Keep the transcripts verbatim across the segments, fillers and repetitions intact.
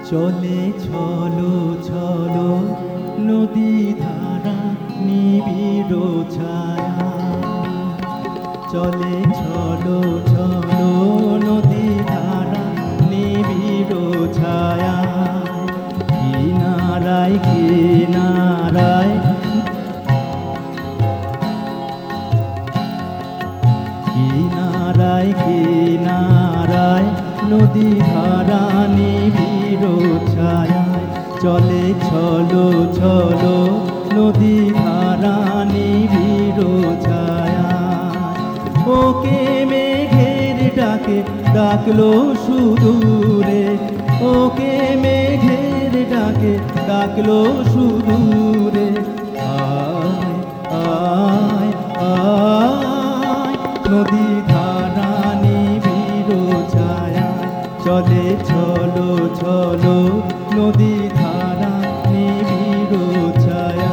চলে ছলো ছলো নদী ধারা নিবিড় ছায়া, চলে ছলো ছলো নদী ধারা নিবিড় ছায়া। কিনারায় কিনারায় কিনারায় কিনারায় নদী ধারা নিবিড় ছায়ায়, চলে ছলো ছলো নদী ধারা নিবিড় ছায়া। ওকে মেঘের ডাকে ডাকলো সুদূরে, ওকে মেঘের ডাকে ডাকলো সুদূরে। আয় আয় আয় নদী ধারা নিবিড় ছায়া, চলে ছলো ছলো নদী ধারা নিবিড় ছায়া।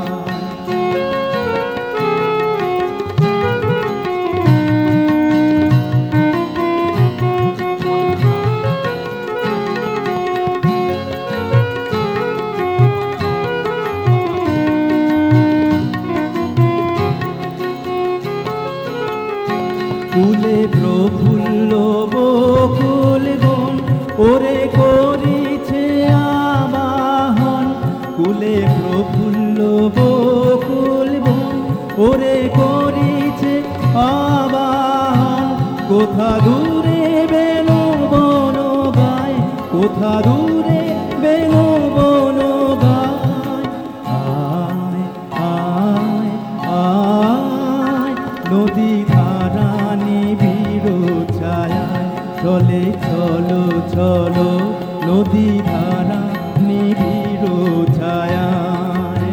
কুলে প্রফুল্ল বকুল বন ওরে করিছে আবাহন, কুলে প্রফুল্ল বকুল বন ওরে করিছে আবাহন। কোথা দূরে বেনু বন গায়, কোথা দূরে বেনু বন গায়। আয় আয় আয় নদী ধারা নিবিড় ছায়ায়, চলে ছলো ছলো নদী ধারা নিবিড় ছায়ায়।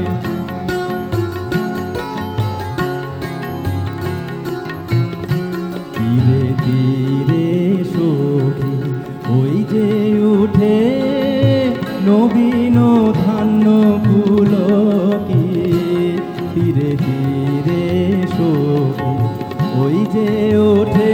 তীরে তীরে সখী ওই যে উঠে নবীন ধান্য পুলকি, তীরে তীরে সখী ওই যে ওঠে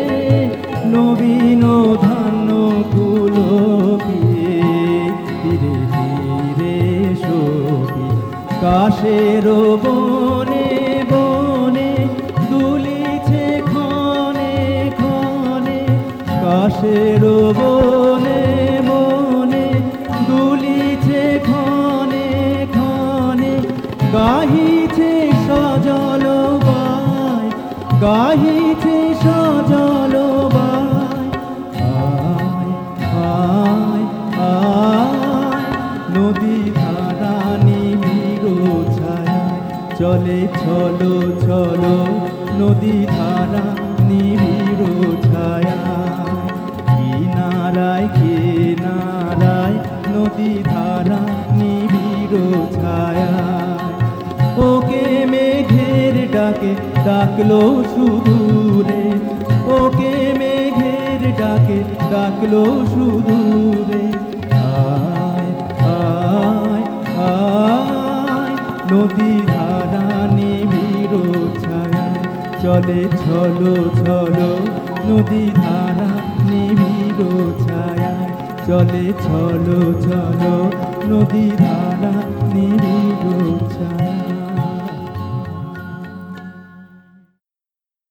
নবীন ধান্য পুলকি। তীরে তীরে সখী কাশের বনে বনে দুলিছে ক্ষণে ক্ষণে, কাশের বনে বনে দুলিছে ক্ষণে ক্ষণে। গাহিছে সজল বায়, গাহিছে সজল বায়। আয় আয় আয় নদী ধারা নিবিড় ছায়ায়, চলে ছলো ছলো নদী ধারা নিবিড় ছায়ায়। কিনারায় কিনারায় নদী ধারা নিবিড় ছায়ায়। ওকে মেঘের ডাকে ডাকলো সুদূরে, ওকে মেঘের ডাকে ডাকলো সুদূরে। আয় আয় আয় নদী ধারা নিবিড় ছায়ায়, চলে ছলো ছলো নদী ধারা নিবিড় ছায়ায়, চলে ছলো ছলো নদী ধারা নিবিড়